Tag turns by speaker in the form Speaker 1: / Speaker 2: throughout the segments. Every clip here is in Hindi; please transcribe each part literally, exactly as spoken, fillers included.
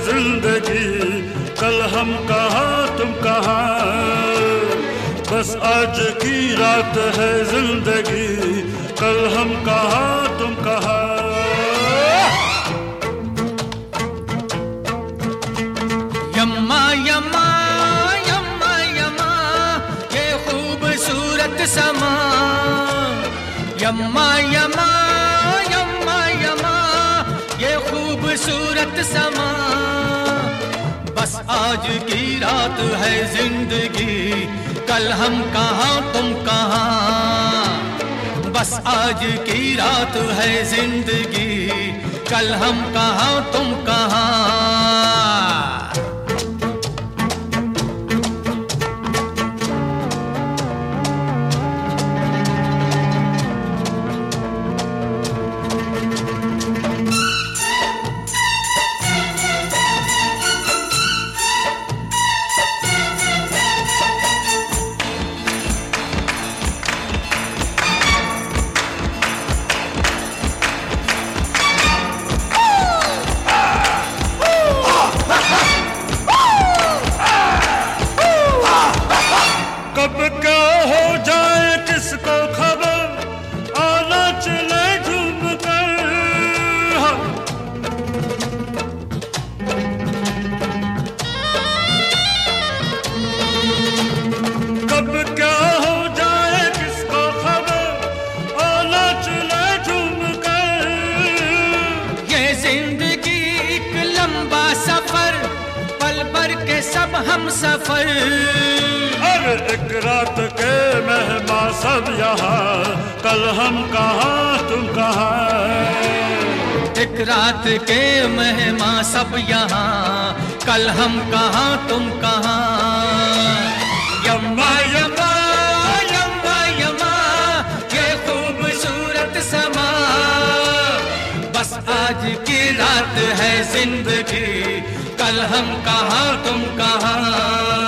Speaker 1: जिंदगी, कल हम कहाँ तुम कहाँ। बस आज की रात है जिंदगी, कल हम कहाँ तुम कहाँ।
Speaker 2: यम्मा यम्मा यम्मा यम्मा ये खूबसूरत समा। यम्मा यम्मा यम्मा यम्मा ये खूबसूरत समा। बस आज की रात है जिंदगी, कल हम कहाँ तुम कहाँ। बस आज की रात है जिंदगी, कल हम कहाँ तुम कहाँ।
Speaker 1: कब क्या हो जाए किसको खबर, आना चले झूम कर। कब क्या हो जाए किसको खबर, आना चले झूम कर।
Speaker 2: ये जिंदगी एक लंबा सफर, पल भर के सब हम सफर।
Speaker 1: एक रात के मेहमान सब यहाँ, कल हम कहाँ तुम कहाँ।
Speaker 2: एक रात के मेहमान सब यहाँ, कल हम कहाँ तुम कहाँ। यम्मा यम्मा यम्मा यम्मा ये खूबसूरत समा। बस आज की रात है जिंदगी, कल हम कहाँ तुम कहाँ।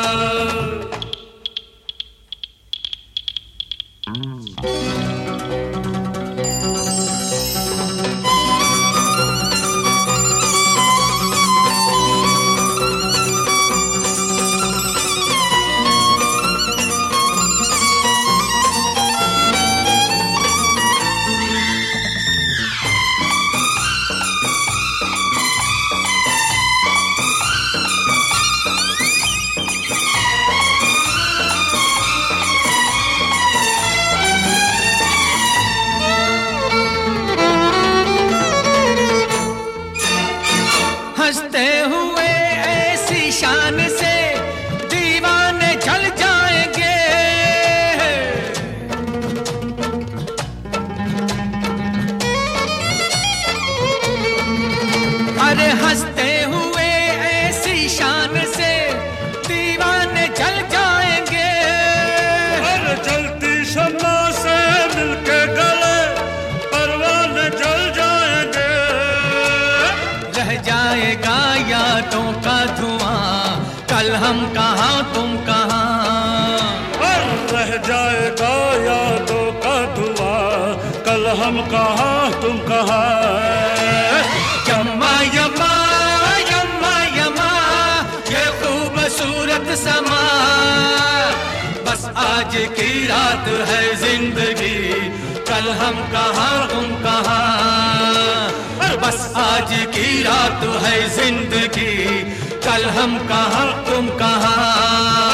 Speaker 2: हंसते हुए ऐसी शान से दीवाने जल जाएंगे। अरे हंसते हुए ऐसी शान से दीवाने जल जाएंगे।
Speaker 1: अरे जलती शम्मा से मिलके गले परवाने जल जाएंगे।
Speaker 2: रह जाएगा यादों का धुआं, कल हम कहाँ तुम कहाँ।
Speaker 1: रह जाएगा यादों का धुआं, कल हम कहाँ तुम कहाँ।
Speaker 2: यम्मा यम्मा यम्मा यम्मा ये खूबसूरत समा। बस आज की रात है जिंदगी, कल हम कहाँ तुम कहाँ। बस आज की रात है जिंदगी, कल हम कहाँ तुम कहाँ।